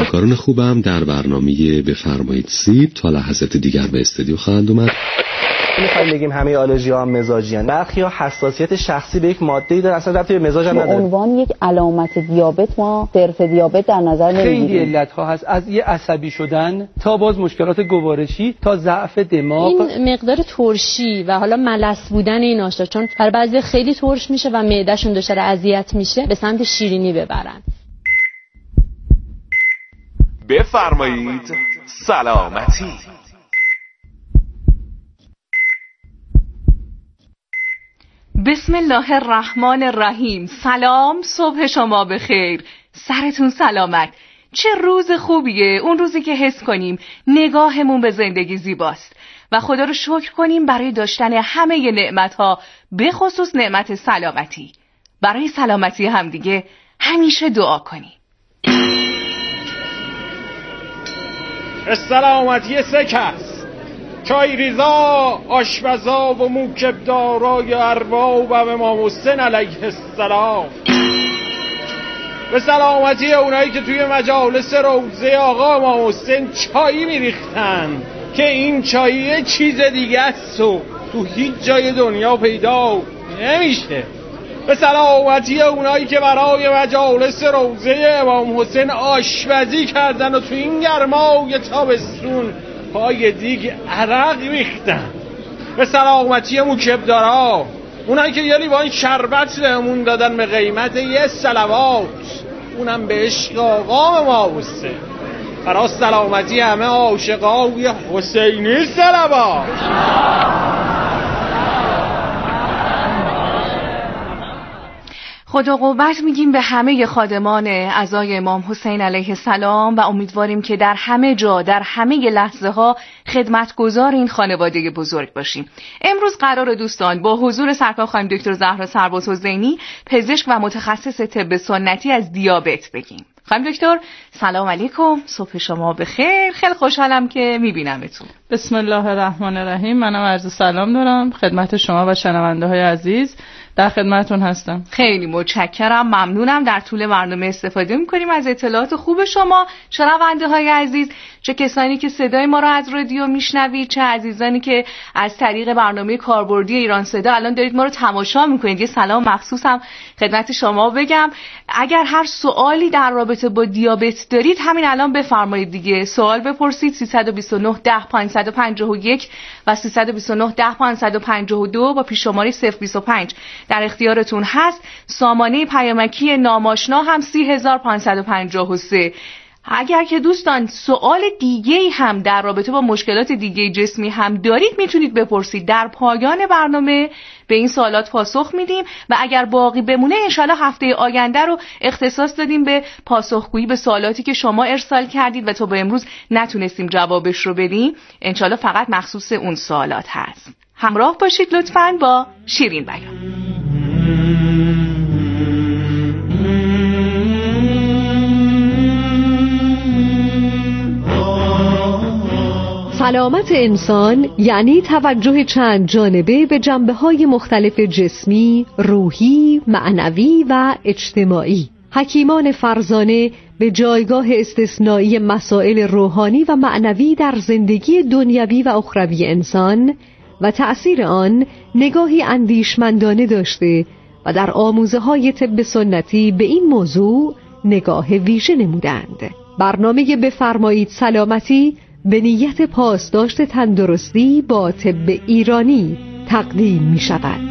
همکاران خوبم در برنامه بفرمایید سید تا لحظات دیگر به استودیو خواهند اومد. می‌خوایم بگیم همه آلرژی‌ها هم مزاجی‌اند. برخی‌ها حساسیت شخصی به یک ماده‌ای دارن، اصلا ربطی به مزاج هم نداره. به عنوان یک علامت دیابت ما صرف دیابت در نظر نمی‌گیریم. خیلی علت‌ها هست، از یه عصبی شدن تا باز مشکلات گوارشی تا ضعف دماغ. این مقدار ترشی و حالا ملس بودن این آشتا، چون برای بعضی خیلی ترش میشه و معده‌شون دچار اذیت میشه، به سمت شیرینی ببرن. بفرمایید سلامتی. بسم الله الرحمن الرحیم. سلام، صبح شما بخیر، سرتون سلامت. چه روز خوبیه، اون روزی که حس کنیم نگاهمون به زندگی زیباست و خدا رو شکر کنیم برای داشتن همه نعمت‌ها، به خصوص نعمت سلامتی. برای سلامتی همدیگه همیشه دعا کنیم. سلامتی سه کس: چای ریزا، آشپزا و موکبدارای ارباب امام حسین علیه السلام. به سلامتی اونایی که توی مجالس روضه آقا امام حسین چایی میریختن که این چایی یه چیز دیگه است و تو هیچ جای دنیا پیدا نمیشه. به سلامتی اونایی که برای مجالس روضه امام حسین آشپزی کردن و تو این گرمای تابستون پای دیگ عرق ریختن. به سلامتی موکبدارا، اونایی که یه لیوان شربت بهمون دادن به قیمت یه صلوات، اونم به عشق آقا ما حسین. برای سلامتی همه عاشقای حسینی صلوات. خدا قوت میگیم به همه خادمان عزای امام حسین علیه السلام و امیدواریم که در همه جا در همه لحظه ها خدمتگزار این خانواده بزرگ باشیم. امروز قرار دوستان با حضور سرکار خانم دکتر زهرا سربازحسینی، پزشک و متخصص طب سنتی از دیابت بگیم. خانم دکتر سلام علیکم، صبح شما بخیر. خیلی خوشحالم که میبینمتون. بسم الله الرحمن الرحیم. منم عرض سلام دارم خدمت شما و شنونده های عزیز، در خدمتون هستم. خیلی متشکرم، ممنونم. در طول برنامه استفاده میکنیم از اطلاعات خوب شما شنونده های عزیز، چه کسانی که صدای ما رو از رادیو میشنوید، چه عزیزانی که از طریق برنامه کاربردی ایران صدا الان دارید ما رو تماشا میکنید. یه سلام مخصوصم خدمت شما بگم. اگر هر سوالی در رابطه با دیابت دارید همین الان بفرمایید دیگه، سوال بپرسید. 329 10 551 و 329 10 552 با پیش شماره 025 در اختیارتون هست. سامانه پیامکی ناماشنا هم 30553. اگر که دوستان سوال دیگه‌ای هم در رابطه با مشکلات دیگه جسمی هم دارید میتونید بپرسید. در پایان برنامه به این سوالات پاسخ میدیم و اگر باقی بمونه انشالله هفته آینده رو اختصاص دادیم به پاسخگویی به سوالاتی که شما ارسال کردید و تا به امروز نتونستیم جوابش رو بدیم. انشالله فقط مخصوص اون سوالات هست. همراه باشید لطفاً با شیرین بیان. سلامت انسان یعنی توجه چند جانبه به جنبه‌های مختلف جسمی، روحی، معنوی و اجتماعی. حکیمان فرزانه به جایگاه استثنایی مسائل روحانی و معنوی در زندگی دنیوی و اخروی انسان و تأثیر آن نگاهی اندیشمندانه داشته و در آموزه‌های طب سنتی به این موضوع نگاه ویژه نمودند. برنامه بفرمایید سلامتی به نیت پاسداشت تندرستی با طب ایرانی تقدیم می شود.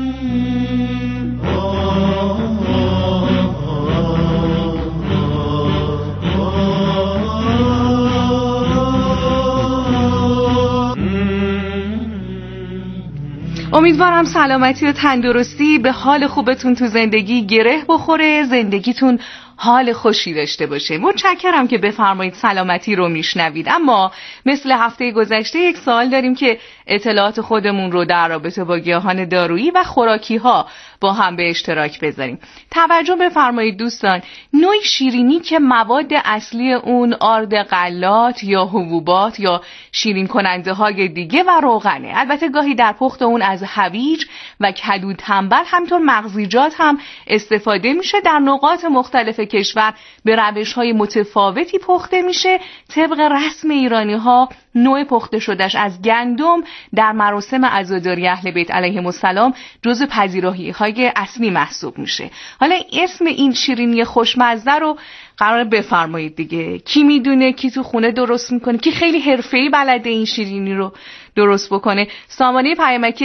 امیدوارم سلامتی و تندرستی به حال خوبتون تو زندگی گره بخوره، زندگیتون حال خوشی داشته باشه. متشکرم که بفرمایید سلامتی رو میشنوید. اما مثل هفته گذشته یک سوال داریم که اطلاعات خودمون رو در رابطه با گیاهان دارویی و خوراکی ها با هم به اشتراک بذاریم. توجه بفرمایید دوستان، نوع شیرینی که مواد اصلی اون آرد غلات یا حبوبات یا شیرین کننده های دیگه و روغنه. البته گاهی در پخت اون از هویج و کدو تنبل همینطور مغزیجات هم استفاده میشه. در نقاط مختلف کشور به روش های متفاوتی پخته میشه. طبق رسم ایرانی ها نوع پخته شدهش از گندم در مراسم عزاداری اهل بیت علیهم السلام جزو پذیرایی های اصلی محسوب میشه. حالا اسم این شیرینی خوشمزه رو قرار بفرمایید دیگه. کی میدونه؟ کی تو خونه درست میکنه؟ کی خیلی حرفه‌ای بلده این شیرینی رو درست بکنه؟ سامانه پیامکی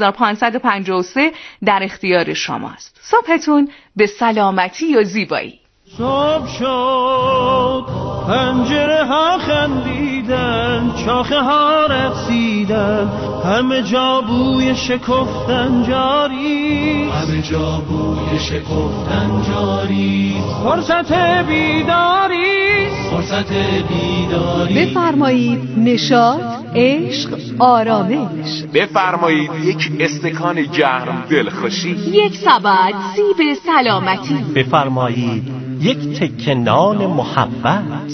3553 در اختیار شماست. صبحتون به سلامتی و زیبایی. صبح شد، پنجره ها خندیدن، شاخه ها رقصیدن، همه جا بوی شکفتن جاری، همه جا بوی شکفتن جاری. فرصت بیداری، فرصت بیداری. بفرمایید نشاط، عشق، آرامش. بفرمایید یک استکان گرم دلخوشی. یک سبد سیب سلامتی. بفرمایید یک تکه نان محبت.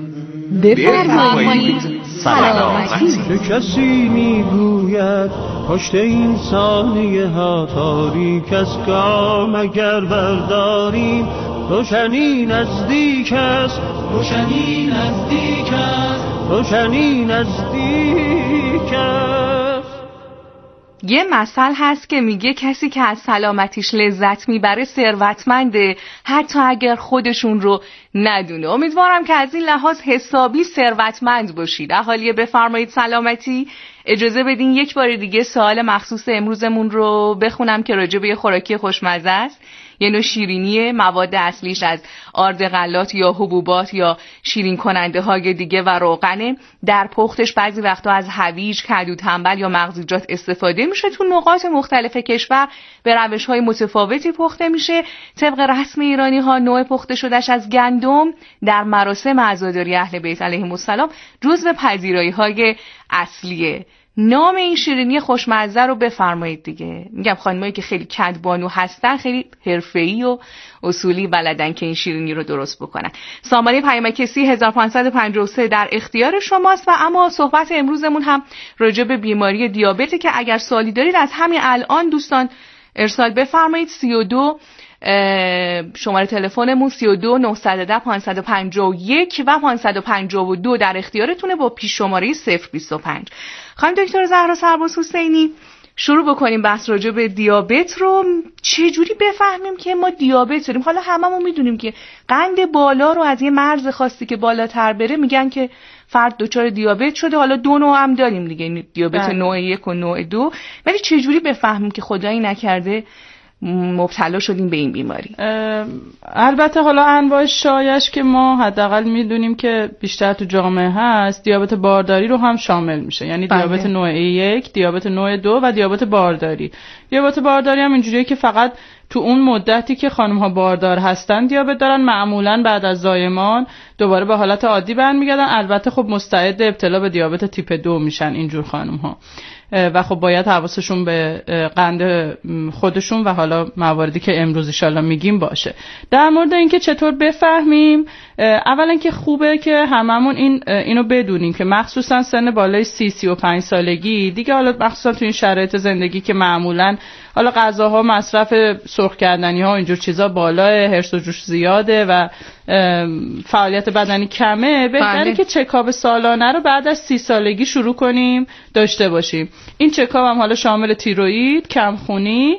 بفرمایید سلامتی. چه کسی میگوید پشت این ثانیه ها تاریک است، گام اگر برداریم روشنی نزدیک است، روشنی نزدیک است، روشنی نزدیک است. یه مثل هست که میگه کسی که از سلامتیش لذت میبره ثروتمنده، حتی اگر خودشون رو ندونه. امیدوارم که از این لحاظ حسابی ثروتمند باشید. اهالی بفرمایید سلامتی. اجازه بدین یک بار دیگه سوال مخصوص امروزمون رو بخونم که راجع به خوراکی خوشمزه است. یه نوع شیرینی، مواد اصلیش از آرد غلات یا حبوبات یا شیرین کننده های دیگه و روغنه. در پختش بعضی وقتا از هویج، کدو تنبل یا مغزیجات استفاده میشه. تو نقاط مختلف کشور به روش های متفاوتی پخته میشه. طبق رسم ایرانی ها نوع پخته شدهش از گندم در مراسم عزاداری اهل بیت علیهم السلام جزو پذیرایی های اصلیه. نام این شیرینی خوشمزه رو بفرمایید دیگه. میگم خانمایی که خیلی کدبانو هستن خیلی حرفه‌ای و اصولی بلدن که این شیرینی رو درست بکنن. سامانه پیامکی 3553 در اختیار شماست. و اما صحبت امروزمون هم راجع به بیماری دیابته که اگر سوالی دارید از همین الان دوستان ارسال بفرمایید. 32 شماره تلفنمون 32 910 551 و 552 در اختیارتونه با پیش شماره 025. خانم دکتر زهرا سرباز حسینی، شروع بکنیم بحث راجع به دیابت رو. چجوری بفهمیم که ما دیابت داریم؟ حالا هممون میدونیم که قند بالا رو از یه مرز خاصی که بالاتر بره میگن که فرد دچار دیابت شده. حالا دو نوع هم داریم دیگه، دیابت نوع 1 و نوع 2. ولی چجوری بفهمیم که خدایی نکرده مبتلا شدیم به این بیماری؟ البته حالا انواع شایعش که ما حداقل میدونیم که بیشتر تو جامعه هست، دیابت بارداری رو هم شامل میشه. یعنی دیابت نوع 1، دیابت نوع 2 و دیابت بارداری. دیابت بارداری هم اینجوریه که فقط تو اون مدتی که خانم ها باردار هستن دیابت دارن، معمولا بعد از زایمان دوباره به حالت عادی برمیگردن. البته خب مستعد ابتلا به دیابت تیپ 2 میشن اینجور خانم ها و خب باید حواسشون به قند خودشون و حالا مواردی که امروز ان شاءالله میگیم باشه. در مورد اینکه چطور بفهمیم، اولا که خوبه که هممون اینو بدونیم که مخصوصا سن بالای 30-35 سالگی دیگه، حالا مخصوصا تو این شرایط زندگی که معمولا حالا غذاها، مصرف سرخ کردنی ها، اینجور چیزا بالاه، هرس و جوش زیاده و فعالیت بدنی کمه، بهتره که چکاپ سالانه رو بعد از 30 سالگی شروع کنیم داشته باشیم. این چکاپ هم حالا شامل تیروئید، کمخونی،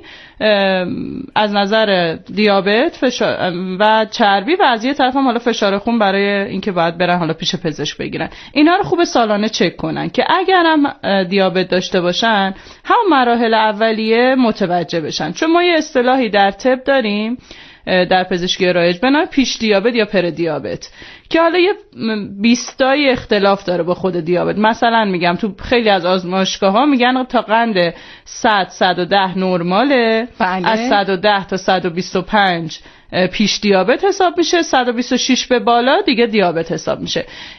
از نظر دیابت و چربی و از یه طرف هم حالا فشار خون برای اینکه باید برن حالا پیش پزشک بگیرن. اینا رو خوب سالانه چک کنن که اگر هم دیابت داشته باشن هم مراحل اولیه متوجه بشن. چون ما یه اصطلاحی در طب داریم در پزشکی رایج به نام پیش دیابت یا پر دیابت که حالا یه 20 تای اختلاف داره با خود دیابت. مثلا میگم تو خیلی از آزمایشگاه‌ها میگن تا قند 100-110 نرماله، از 110 تا 125 پیش دیابت حساب میشه، 126 به بالا دیگه دیابت حساب میشه.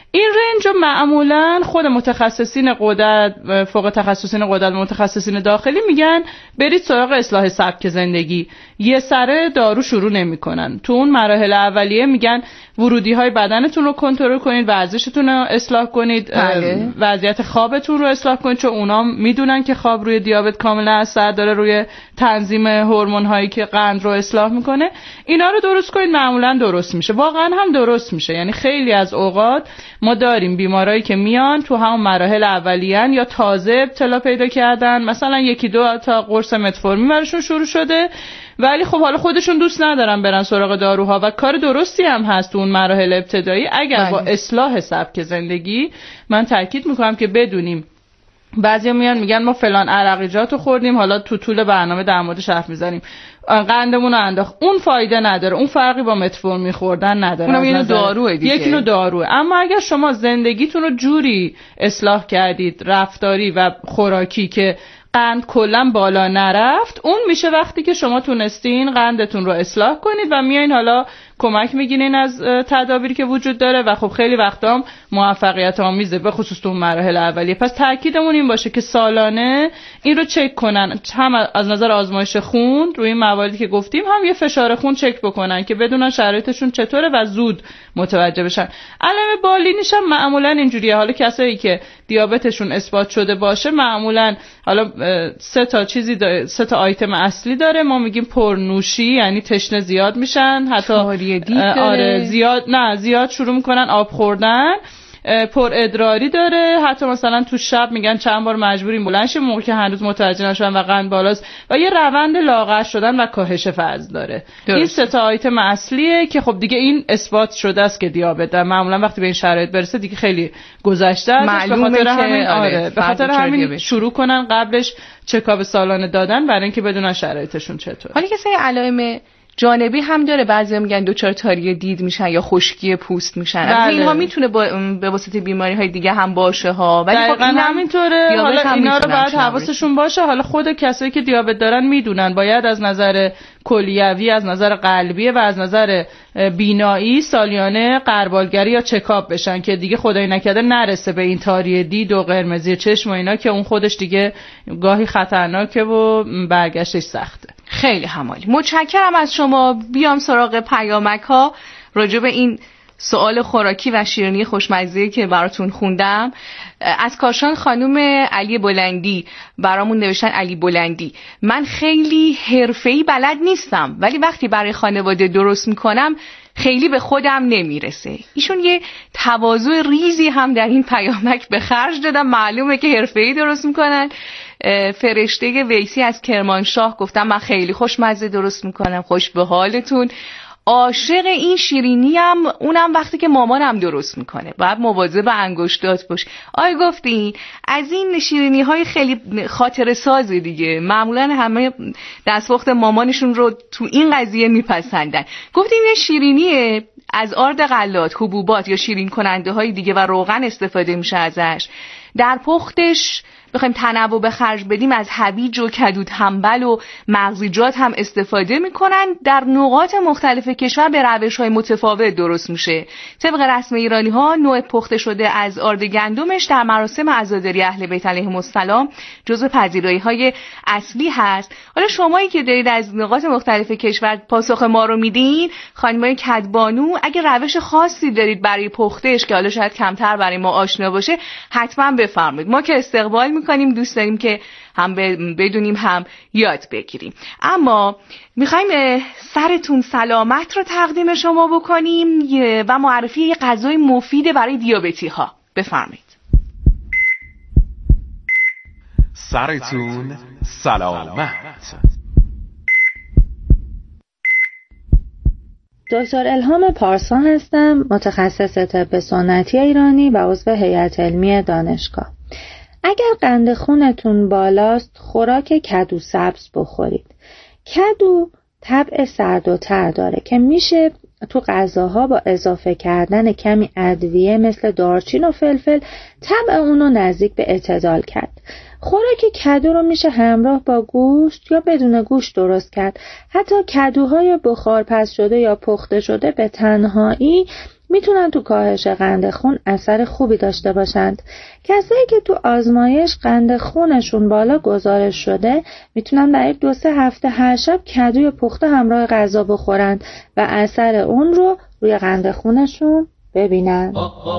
این رنج رو معمولا خود متخصصین غدد، فوق تخصصین غدد، متخصصین داخلی میگن برید سراغ اصلاح سبک زندگی. یه سره دارو شروع نمیکنن. تو اون مراحل اولیه میگن ورودی های بدنتون رو کنترل کنید، ورزشتون رو اصلاح کنید، وضعیت خوابتون رو اصلاح کنید، چون اونا میدونن که خواب روی دیابت کاملا اثر داره، روی تنظیم هورمون هایی که قند رو اصلاح میکنه. اینا رو درست کنید، معمولا درست میشه. واقعا هم درست میشه. یعنی خیلی از اوقات ما داریم بیمارایی که میان تو همون مراحل اولیه‌ن یا تازه ابتلا پیدا کردن، مثلا 1-2 تا قرص متفورمین براشون شروع شده، ولی خب حالا خودشون دوست ندارن برن سراغ داروها و کار درستی هم هست تو اون مراحل ابتدایی. اگر با اصلاح سبک زندگی، من تاکید میکنم که بدونیم، بعضیا میان میگن ما فلان عرقیجاتو خوردیم، حالا تو طول برنامه در موردش حرف میزنیم، قندمون رو انداخت، اون فایده نداره، اون فرقی با متفورمین خوردن نداره، اونم یه نوع داروئه دیگه، یک نوع داروئه. اما اگر شما زندگیتون رو جوری اصلاح کردید، رفتاری و خوراکی، که قند کلا بالا نرفت، اون میشه وقتی که شما تونستین قندتون رو اصلاح کنید و میایین حالا کمک میگیرین از تدابیری که وجود داره و خب خیلی وقتا هم موفقیت آمیزه، به خصوص تو مراحل اولیه. پس تاکیدمون این باشه که سالانه این رو چک کنن، هم از نظر آزمایش خون روی این مواردی که گفتیم، هم یه فشار خون چک بکنن که بدونن شرایطشون چطوره و زود متوجه بشن. علائم بالینیش هم معمولا اینجوریه. حالا کسایی که دیابتشون اثبات شده باشه معمولا حالا 3 تا آیتم اصلی داره. ما میگیم پرنوشی، یعنی تشنه زیاد میشن، حتی زیاد شروع میکنن آب خوردن. پر ادراری داره، حتی مثلا تو شب میگن چند بار مجبوریم بلند شیم موقعی که هنوز متوجه نشدن و قند بالاست، و یه روند لاغر شدن و کاهش وزن داره. این 3 تا آیتم اصلیه که خب دیگه این اثبات شده است که دیابت داره. معمولا وقتی به این شرایط برسه دیگه خیلی گذشته است. به خاطر همین شروع کنن قبلش چکاپ سالانه دادن برای اینکه بدونن شرایطشون چطوره. حالا کسی علائم جانبی هم داره، بعضیا میگن دچار تاری دید میشن یا خشکی پوست میشن. از اینها میتونه به واسطه بیماری های دیگه هم باشه ها، ولی خب این همینطوره. حالا اینا رو باید حواسشون باشه. حالا خود کسایی که دیابت دارن میدونن باید از نظر کلیوی، از نظر قلبی و از نظر بینایی سالیانه قربالگری یا چکاپ بشن که دیگه خدای نکرده نرسه به این تاری دید و قرمزی چشم و اینا، که اون خودش دیگه گاهی خطرناکه و برگشتش سخته. خیلی همالی. متشکرم از شما. بیام سراغ پیامک ها راجع به این سوال خوراکی و شیرینی خوشمزه که براتون خوندم. از کاشان خانم علی بلندی برامون نوشتن. علی بلندی: من خیلی حرفه‌ای بلد نیستم، ولی وقتی برای خانواده درست میکنم خیلی به خودم نمیرسه. ایشون یه تواضع ریزی هم در این پیامک به خرج دادن. معلومه که حرفه‌ای درست میکنن. فرشته ویسی از کرمانشاه گفتم من خیلی خوشمزه درست میکنم. خوش به حالتون. عاشق این شیرینی هم اونم وقتی که مامانم درست میکنه. باید مواظب انگشتات باش. گفتین از این شیرینی های خیلی خاطره سازه دیگه. معمولا همه دستپخت مامانشون رو تو این قضیه میپسندن. گفتین یه شیرینیه از آرد غلات، حبوبات یا شیرین کننده های دیگه و روغن استفاده میشه ازش. در پختش بخوایم تنوع به خرج بدیم از هویج و کدو تنبل و مغزیجات هم استفاده میکنن. در نقاط مختلف کشور به روش‌های متفاوت درست میشه. طبق رسم ایرانی ها نوع پخته شده از آرد گندمش در مراسم عزاداری اهل بیت علیهم السلام جزو پذیرایی‌های اصلی هست. حالا شمایی که دارید از نقاط مختلف کشور پاسخ ما رو میدین، خانمای کدبانو، اگه روش خاصی دارید برای پختش که حالا شاید کمتر برای ما آشنا باشه حتما بفرمایید. ما که استقبال میکنیم، دوست داریم که هم بدونیم هم یاد بگیریم. اما میخوایم سرتون سلامت رو تقدیم شما بکنیم و معرفی یه غذای مفید برای دیابتی ها. بفرمایید. سرتون سلامت. دکتر الهام پارسا هستم، متخصص طب سنتی ایرانی و عضو هیئت علمی دانشگاه. اگر قند خونتون بالاست خوراک کدو سبز بخورید. کدو طبع سرد و تر داره که میشه تو غذاها با اضافه کردن کمی ادویه مثل دارچین و فلفل طبع اونو نزدیک به اعتدال کرد. خوراک کدو رو میشه همراه با گوشت یا بدون گوشت درست کرد. حتی کدوهای بخار پز شده یا پخته شده به تنهایی میتونن تو کاهش قند خون اثر خوبی داشته باشند. کسایی که تو آزمایش قند خونشون بالا گزارش شده میتونن در 2-3 هفته هر شب کدوی پخته همراه غذا بخورند و اثر اون رو روی قند خونشون ببینن.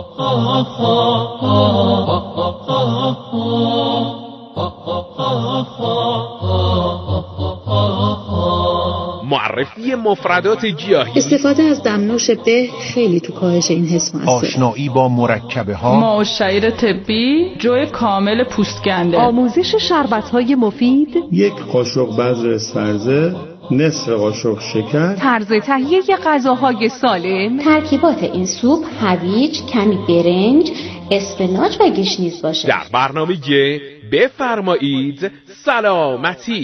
معرفی مفردات گیاهی. استفاده از دمنوش به خیلی تو کاهش این حس موثره. آشنایی با مرکبه ها. ماءالشعیر طبی، جو کامل پوستکنده. آموزش شربت‌های مفید. 1 قاشق بذر سرزه، نصف قاشق شکر. طرز تهیه غذاهای سالم. ترکیبات این سوپ هویج، کمی برنج، اسفناج و گشنیز باشه. در برنامه بفرمایید سلامتی.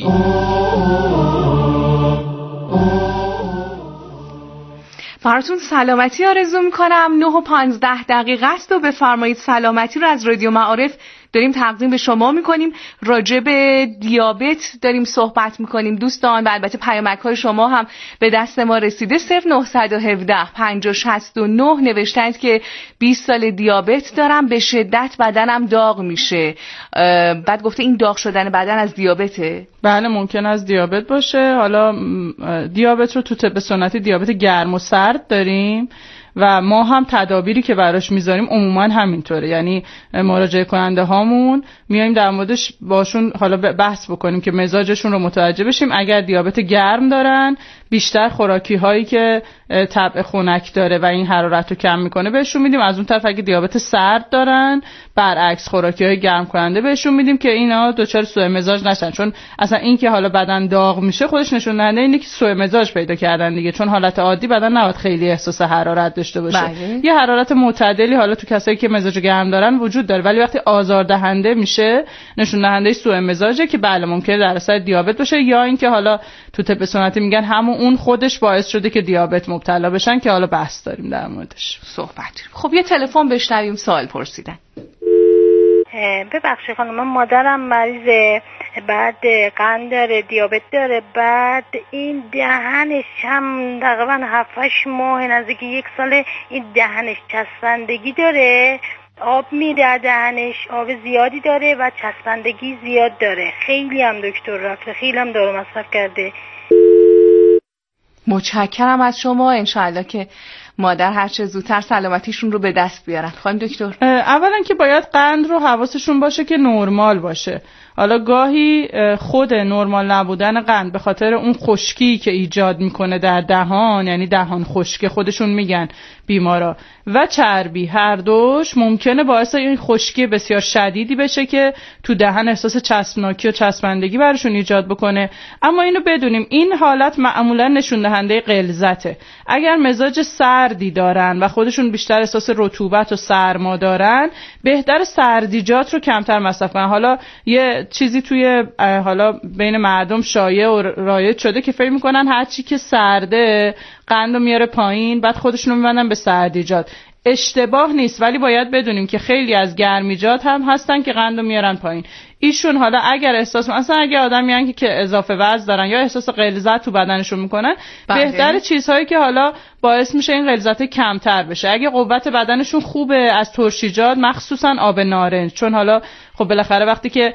براتون سلامتی آرزو میکنم. 9:15 است و بفرمایید سلامتی رو از رادیو معارف داریم تقدیم به شما میکنیم. راجع به دیابت داریم صحبت میکنیم دوستان و البته پیامک‌های شما هم به دست ما رسیده. 0917 5069 نوشتند که 20 سال دیابت دارم، به شدت بدنم داغ میشه. بعد گفته این داغ شدن بدن از دیابته؟ بله ممکن از دیابت باشه. حالا دیابت رو تو طب سنتی دیابت گرم و سرد داریم و ما هم تدابیری که براش میذاریم عموما همینطوره. یعنی مراجعه کننده هامون میایم در موردش باشون حالا بحث بکنیم که مزاجشون رو متوجه بشیم. اگر دیابت گرم دارن بیشتر خوراکی هایی که طبع خنک داره و این حرارت رو کم میکنه بهشون میدیم. از اون طرف اگه دیابت سرد دارن برعکس خوراکی های گرم کننده بهشون میدیم که اینا دچار سوء مزاج نشن. چون اصلا این که حالا بدن داغ میشه خودش نشون دهنده اینه که سوء مزاج پیدا کردن دیگه. چون حالت عادی بدن نباید خیلی احساس حرارت داشته باشه. یه حرارت معتدلی حالا تو کسایی که مزاج گرم دارن وجود داره، ولی وقتی آزاردهنده میشه نشون دهنده سوء مزاجه که بله ممکنه در اثر دیابت باشه، یا اینکه حالا تو طب سنتی میگن همون اون خودش باعث شده که دیابت مبتلا بشن که حالا بحث داریم در موردش صحبت. خب یه تلفن بشنویم. سوال پرسیدن. ببخشید خانم، مادرم مریضه، بعد قند داره، دیابت داره، بعد این دهنش هم تقریبا 7-8 ماه نزدیک 1 ساله این دهنش چسبندگی داره، آب میره دهنش، آب زیادی داره و چسبندگی زیاد داره. خیلی هم دکتر رفته، خیلی هم دارو مصرف کرده. متشکرم از شما. انشالله که مادر هر چه زودتر سلامتیشون رو به دست بیارن. خانم دکتر، اولا که باید قند رو حواسشون باشه که نرمال باشه. حالا گاهی خود نرمال نبودن قند به خاطر اون خشکی که ایجاد میکنه در دهان، یعنی دهان خشک خودشون میگن بیمارا، و چربی، هر دوش ممکنه باعث این خشکی بسیار شدیدی بشه که تو دهن احساس چسبناکی و چسبندگی براشون ایجاد بکنه. اما اینو بدونیم این حالت معمولا نشون دهنده غلظته. اگر مزاج سردی دارن و خودشون بیشتر احساس رطوبت و سرما دارن، بهتر سردیجات رو کمتر مصرف کنن. حالا یه چیزی توی حالا بین مردم شایع و رایج شده که فکر میکنن هر چی که سرده قندو میاره پایین، بعد خودشونو میبندن به سردیجات. اشتباه نیست، ولی باید بدونیم که خیلی از گرمیجات هم هستن که قندو میارن پایین. ایشون حالا اگر احساس مثلا اگه آدمیان که اضافه وزن دارن یا احساس غلظت تو بدنشون میکنن، بهتره چیزهایی که حالا باعث میشه این غلظت کمتر بشه. اگه قوت بدنشون خوبه، از ترشیجات مخصوصا آب نارنج، چون حالا خب بالاخره وقتی که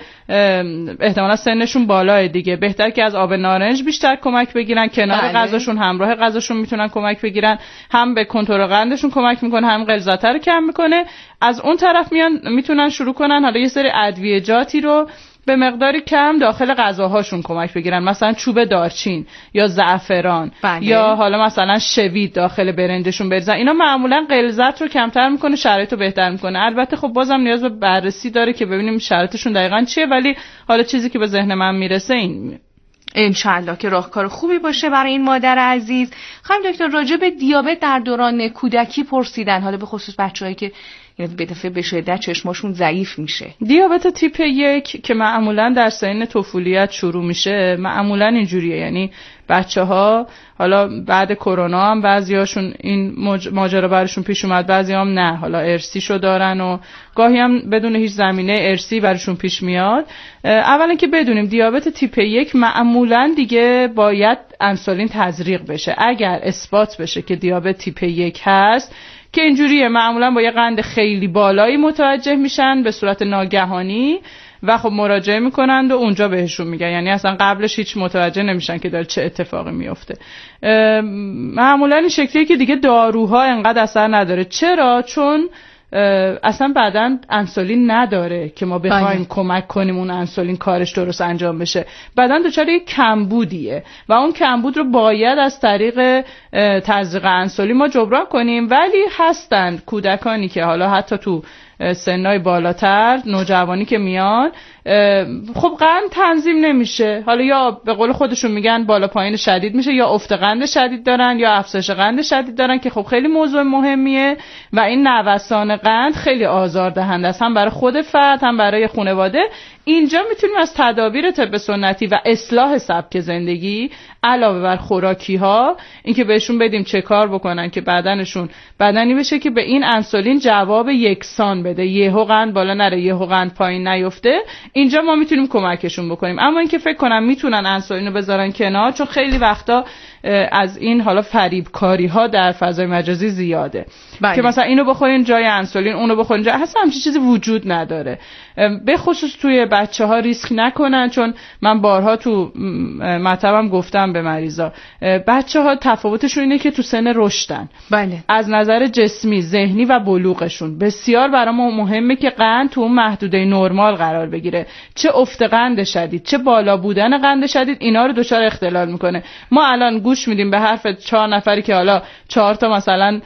احتمالا سنشون بالاه دیگه، بهتر که از آب نارنج بیشتر کمک بگیرن. کنار غذاشون، همراه غذاشون میتونن کمک بگیرن. هم به کنترل قندشون کمک میکنه، هم غلظت رو کم میکنه. از اون طرف میتونن شروع کنن حالا یه سری ادویه‌جاتی رو به مقداری کم داخل غذاهاشون کمک بگیرن، مثلا چوب دارچین یا زعفران یا حالا مثلا شوید داخل برنجشون بریزن. اینا معمولا غلظت رو کمتر میکنه، شرایط رو بهتر میکنه. البته خب بازم نیاز به بررسی داره که ببینیم شرایطشون دقیقاً چیه، ولی حالا چیزی که به ذهن من میرسه این انشالله که راهکار خوبی باشه برای این مادر عزیز. خانم دکتر، راجع به دیابت در دوران کودکی پرسیدن، حالا به خصوص بچه‌هایی که به دفعه به شدت چشماشون ضعیف میشه. دیابت تیپ 1 که معمولا در سن طفولیت شروع میشه، معمولا اینجوریه. یعنی بچه‌ها حالا بعد کرونا هم بعضیاشون این ماجرا براشون پیش اومد، بعضی‌ها هم نه، حالا ارثیشو دارن و گاهی هم بدون هیچ زمینه ارثی براشون پیش میاد. اولا که بدونیم دیابت تیپ 1 معمولا دیگه باید انسولین تزریق بشه. اگر اثبات بشه که دیابت تیپ 1 هست که اینجوریه، معمولا با یه قند خیلی بالایی متوجه میشن به صورت ناگهانی و خب مراجعه میکنند و اونجا بهشون میگن، یعنی اصلا قبلش هیچ متوجه نمیشن که داره چه اتفاقی میفته. معمولا این شکلیه که دیگه داروها انقدر اثر نداره. چرا؟ چون اصلا بدن انسولین نداره که ما بخوایم کمک کنیم اون انسولین کارش درست انجام بشه. بدن دچار یک کمبودیه و اون کمبود رو باید از طریق تزریق انسولین ما جبران کنیم. ولی هستند کودکانی که حالا حتی تو سنای بالاتر، نوجوانی که میان، خب قند تنظیم نمیشه، حالا یا به قول خودشون میگن بالا پایین شدید میشه، یا افت قند شدید دارن یا افزایش قند شدید دارن که خب خیلی موضوع مهمیه و این نوسان قند خیلی آزاردهنده است، هم برای خود فرد هم برای خانواده. اینجا میتونیم از تدابیر طب سنتی و اصلاح سبک زندگی علاوه بر خوراکی ها اینکه بهشون بدیم چه کار بکنن که بدنشون بدنی بشه که به این انسولین جواب یکسان بده، یهو قند بالا نره یهو قند پایین نیفته. اینجا ما میتونیم کمکشون بکنیم. اما اینکه فکر کنم میتونن انسولین رو بذارن کنار، چون خیلی وقتا از این حالا فریبکاری ها در فضای مجازی زیاده که مثلا اینو بخورین جای انسولین، اونو بخورین جای، اصلا همچین چیزی وجود نداره. به خصوص توی بچه‌ها ریسک نکنن، چون من بارها تو مطبم گفتم به مریضا بچه‌ها تفاوتشون اینه که تو سن رشدن. بله. از نظر جسمی، ذهنی و بلوغشون بسیار برای ما مهمه که قند تو اون محدوده نرمال قرار بگیره. چه افت قند شدید، چه بالا بودن قند شدید، اینا رو دچار اختلال میکنه. ما الان گوش میدیم به حرف 4 نفری که حالا 4 تا مثلا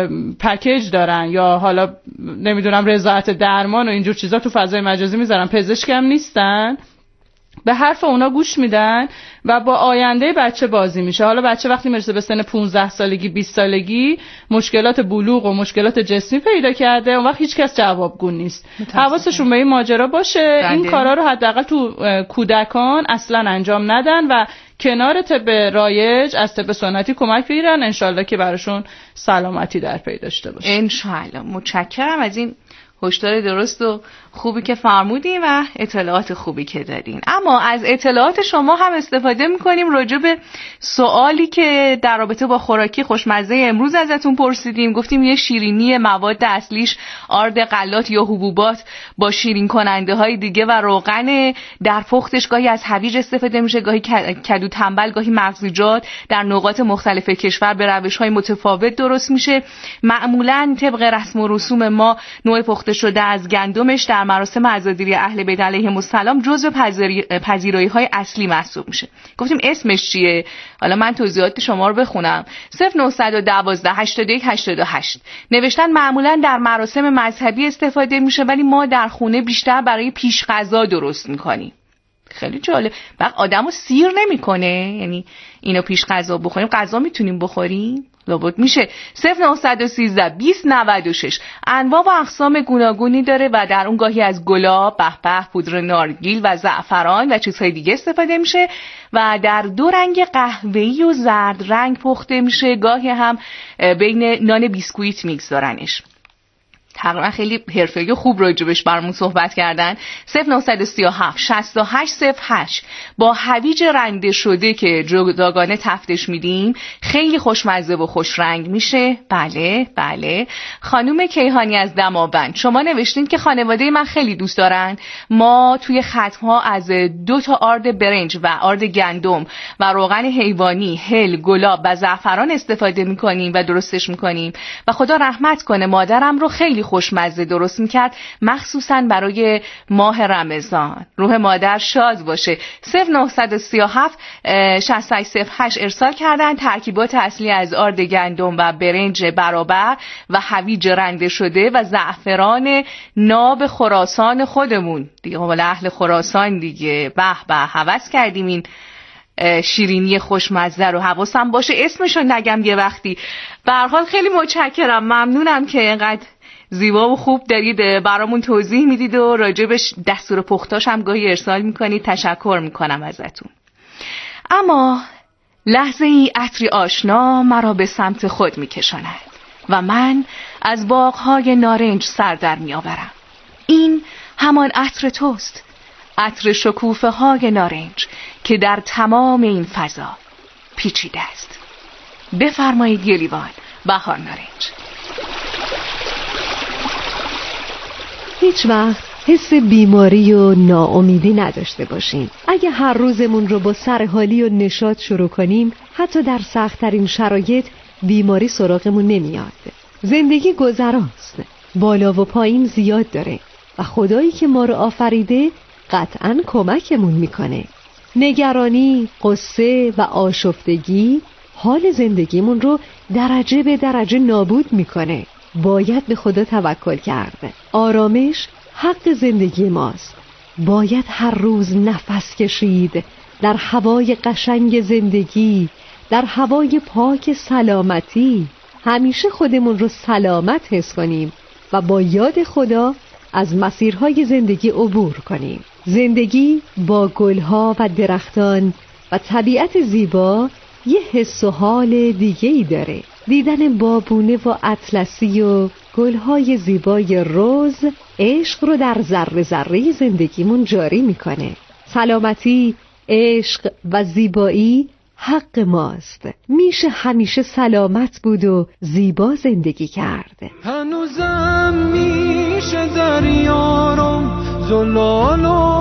پکیج دارن یا حالا نمیدونم رضایت درمان و اینجور چیزا تو فضای مجازی میذارن، پزشک هم نیستن، به حرف اونا گوش میدن و با آینده بچه بازی میشه. حالا بچه وقتی میرسه به سن 15 سالگی 20 سالگی مشکلات بلوغ و مشکلات جسمی پیدا کرده، اون وقت هیچ کس جوابگو نیست. حواسشون به این ماجرا باشه. این کارا رو حداقل تو کودکان اصلا انجام ندن و کنار طب رایج از طب سنتی کمک بگیرن، انشالله که براشون سلامتی در پی داشته باشه. انشالله. متشکرم از این هشدار درست و خوبی که فرمودین و اطلاعات خوبی که دادین. اما از اطلاعات شما هم استفاده میکنیم راجع به سوالی که در رابطه با خوراکی خوشمزه امروز ازتون پرسیدیم. گفتیم یه شیرینی مواد اصلیش آرد غلات یا حبوبات با شیرین کننده های دیگه و روغن، در پختش گاهی از هویج استفاده میشه، گاهی کدو تنبل، گاهی مغزیجات، در نقاط مختلف کشور به روش های متفاوت درست میشه. معمولا طبق رسم و رسوم ما نوع پخته شده از گندمش در مراسم عزادیری اهل بیت علیهم السلام جزو پذیرایی‌های اصلی محسوب میشه. گفتیم اسمش چیه؟ حالا من توضیحات شما رو بخونم. 0912 81 88 نوشتن معمولا در مراسم مذهبی استفاده میشه، ولی ما در خونه بیشتر برای پیش غذا درست میکنیم. خیلی جالب. بعد آدمو سیر نمیکنه، یعنی اینو پیش غذا بخوریم. غذا میتونیم بخوریم؟ لابد میشه. 0913 20 96 انواع و اقسام گوناگونی داره و در اون گاهی از گلاب، بهبه، پودر نارگیل و زعفران و چیزهای دیگه استفاده میشه و در 2 رنگ قهوه‌ای و زرد رنگ پخته میشه. گاهی هم بین نان بیسکویت میگذارنش. تقریبا خیلی حرفه‌ای خوب راجبش برامون صحبت کردن. 0937 6808 با هویج رنده شده که جداگانه تفتش میدیم خیلی خوشمزه و خوش رنگ میشه. بله بله. خانم کیهانی از دماوند شما نوشتین که خانواده من خیلی دوست دارن ما توی ختم‌ها از 2 تا آرد برنج و آرد گندم و روغن حیوانی، هل، گلاب و زعفران استفاده میکنیم و درستش میکنیم و خدا رحمت کنه مادرم رو خیلی خوشمزه درست میکرد، مخصوصا برای ماه رمضان. روح مادر شاد باشه. 0937 6808 ارسال کردن. ترکیبات اصلی از آرد گندم و برنج برابر و هویج رنده شده و زعفران ناب خراسان خودمون دیگه، حالا اهل خراسان دیگه. به به هوس کردیم این شیرینی خوشمزه رو. حواسم باشه اسمشو نگم یه وقتی. به هر حال خیلی متشکرم، ممنونم که اینقدر زیبا و خوب دارید برامون توضیح میدید و راجبش دستور پختاش هم گاهی ارسال میکنید. تشکر میکنم ازتون. اما لحظه ای عطری آشنا مرا به سمت خود میکشاند و من از باغهای نارنج سر در میآورم. این همان عطر توست، عطر شکوفه های نارنج که در تمام این فضا پیچیده است. بفرمایید یه لیوان بهار نارنج. هیچ وقت حس بیماری و ناامیدی نداشته باشیم. اگه هر روزمون رو با سرحالی و نشاط شروع کنیم، حتی در سخت‌ترین شرایط بیماری سراغمون نمیاد. زندگی گذراست، بالا و پایین زیاد داره و خدایی که ما رو آفریده قطعاً کمکمون میکنه. نگرانی، قصه و آشفتگی حال زندگیمون رو درجه به درجه نابود میکنه. باید به خدا توکل کرد. آرامش حق زندگی ماست. باید هر روز نفس کشید در هوای قشنگ زندگی، در هوای پاک سلامتی. همیشه خودمون رو سلامت حس کنیم و با یاد خدا از مسیرهای زندگی عبور کنیم. زندگی با گلها و درختان و طبیعت زیبا یه حس و حال دیگه‌ای داره. دیدن بابونه و اطلسی و گلهای زیبای رز عشق رو در ذره ذره زندگیمون جاری میکنه. سلامتی، عشق و زیبایی حق ماست. میشه همیشه سلامت بود و زیبا زندگی کرد. هنوزم میشه در یارم زلال و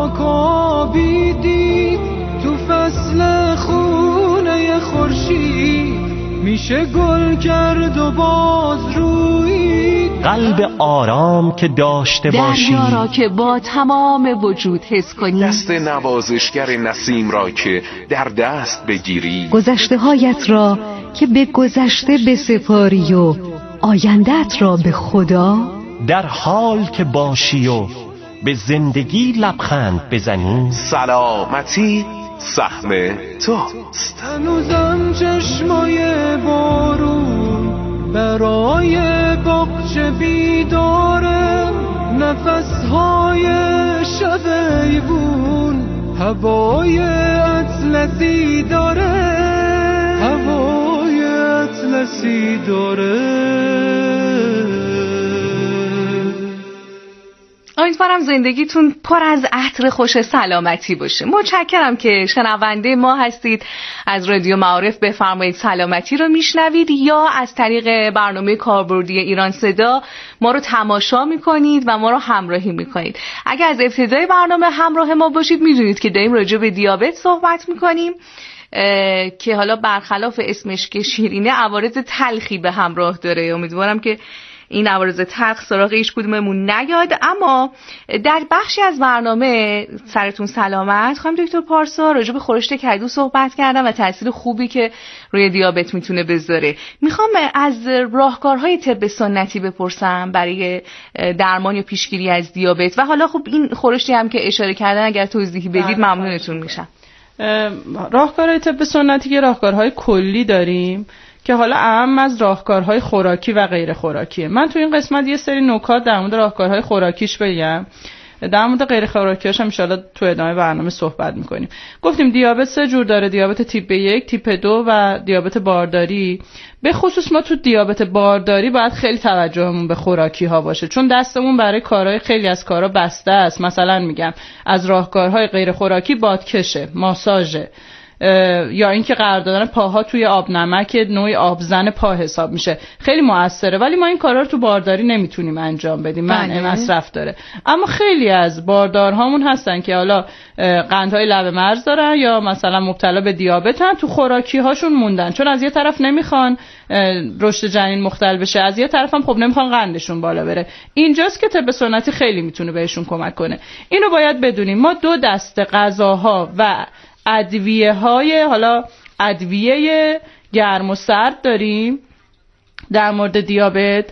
پاکابی دید، تو فصل خونه خورشید میشه گل کرد و باز رویید. قلب آرام که داشته باشی، دریا را که با تمام وجود حس کنی، دست نوازشگر نسیم را که در دست بگیری، گذشته هایت را که به گذشته بسپاری و آیندت را به خدا. در حال که باشی و به زندگی لبخند بزنی، سلامتی سهم توست. هنوزم چشمای بارون برای باغچه بیدارم، نفسهای شب ایوون هوای اطلسی داره، هوای اطلسی داره. امیدوارم زندگیتون پر از عطر خوش سلامتی باشه. متشکرم که شنونده ما هستید. از رادیو معارف بفرمایید سلامتی رو میشنوید یا از طریق برنامه کاربردی ایران صدا ما رو تماشا میکنید و ما رو همراهی میکنید. اگر از ابتدای برنامه همراه ما باشید میدونید که داریم راجع به دیابت صحبت میکنیم که حالا برخلاف اسمش که شیرینه عوارض تلخی به همراه داره. امیدوارم که این عوارض تلخ سراغ هیچ کدوممون نیاد. اما در بخشی از برنامه سرتون سلامت خانم دکتر پارسا راجع به خورشت کدو صحبت کردم و تاثیر خوبی که روی دیابت میتونه بذاره. میخوام از راهکارهای طب سنتی بپرسم برای درمان یا پیشگیری از دیابت و حالا خب این خورشتی هم که اشاره کردن اگر توضیحی بدید ممنونتون میشم. راهکارهای طب سنتی که راهکارهای کلی داریم که حالا اهم از راهکارهای خوراکی و غیر خوراکیه. من تو این قسمت یه سری نکات در مورد راهکارهای خوراکیش بگم، در مورد غیر خوراکیاش هم ان شاءالله تو ادامه برنامه صحبت میکنیم. گفتیم دیابت 3 جور داره: دیابت تیپ 1، تیپ 2 و دیابت بارداری. به خصوص ما تو دیابت بارداری باید خیلی توجهمون به خوراکی ها باشه، چون دستمون برای کارهای خیلی از کارا بسته است. مثلا میگم از راهکارهای غیر خوراکی بادکشه، ماساژه، یا اینکه قرار دادن پاها توی آب نمک، نوعی آبزن پا حساب میشه، خیلی موثره. ولی ما این کارا رو تو بارداری نمیتونیم انجام بدیم، منع مصرف داره. اما خیلی از باردارهامون هستن که حالا قندهای لب مرز دارن یا مثلا مبتلا به دیابتن، تو خوراکی هاشون موندن، چون از یه طرف نمیخوان رشد جنین مختل بشه، از یه طرف هم خب نمیخوان قندشون بالا بره. اینجاست که طب سنتی خیلی میتونه بهشون کمک کنه. اینو باید بدونیم. ما 2 دسته غذاها و ادویه های، حالا ادویه گرم و سرد داریم در مورد دیابت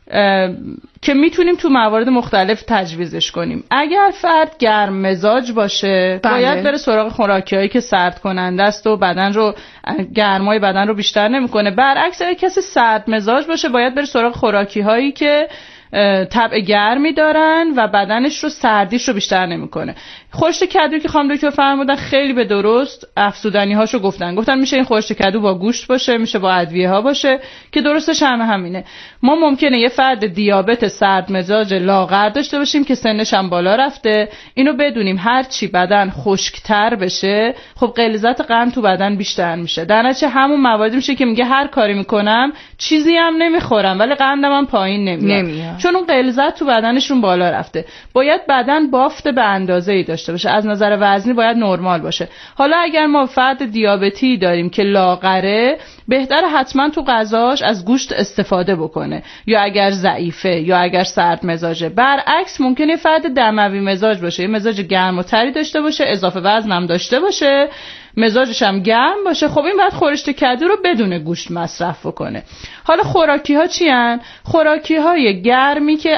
که میتونیم تو موارد مختلف تجویزش کنیم. اگر فرد گرم مزاج باشه باید بره سراغ خوراکی هایی که سرد کننده است و بدن رو، گرمای بدن رو بیشتر نمیکنه. برعکس اگه کسی سرد مزاج باشه باید بره سراغ خوراکی هایی که طبع گرمی دارن و بدنش رو، سردیش رو بیشتر نمیکنه. خورشت کدو که خانم دکتر فرمودن خیلی به درست افزودنی هاشو گفتن میشه این خورشت کدو با گوشت باشه، میشه با ادویه ها باشه که درستش همینه. ما ممکنه یه فرد دیابت سرد مزاج لاغر داشته باشیم که سنش هم بالا رفته، اینو بدونیم هر چی بدن خشکتر بشه خب غلیظت قند تو بدن بیشتر میشه، در نتیجه همون موادی میشه که میگه هر کاری میکنم چیزی هم نمیخورم ولی قندم هم پایین نمیاد. چون اون غلیظت تو بدنشون بالا رفته. باید بدن بافت به اندازه‌ای داشته باشه، از نظر وزنی باید نرمال باشه. حالا اگر ما فرد دیابتی داریم که لاغره، بهتره حتما تو غذاش از گوشت استفاده بکنه، یا اگر ضعیفه یا اگر سرد مزاجه. برعکس ممکنه فرد دموی مزاج باشه، یه مزاج گرم و تری داشته باشه، اضافه وزن هم داشته باشه، مزاجش هم گرم باشه، خب این بعد خورشت کدو رو بدون گوشت مصرف بکنه. حالا خوراکی ها چی هن؟ خوراکی های گرمی که